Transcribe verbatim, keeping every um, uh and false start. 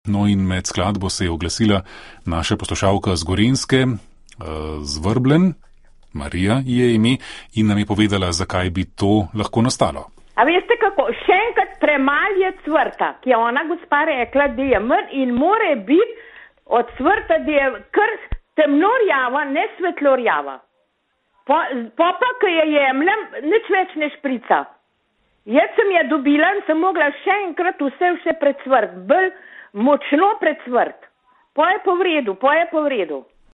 No in med skladbo se je oglasila naša poslušalka z Gorenjske, z Vrblen, Marija je ime, in nam je povedala, zakaj bi to lahko nastalo. A veste kako, še enkrat premal je cvrta, ki je ona gospa rekla, da je manj in more biti od cvrta, da je kar temnorjava, ne svetlorjava. Po, po pa, ko je jemljem, nič več ne šprica. Jaz sem je dobila in sem mogla še enkrat vse vse pred cvrt, bolj močno pred cvrt. Po je po vredu, po je po vredu.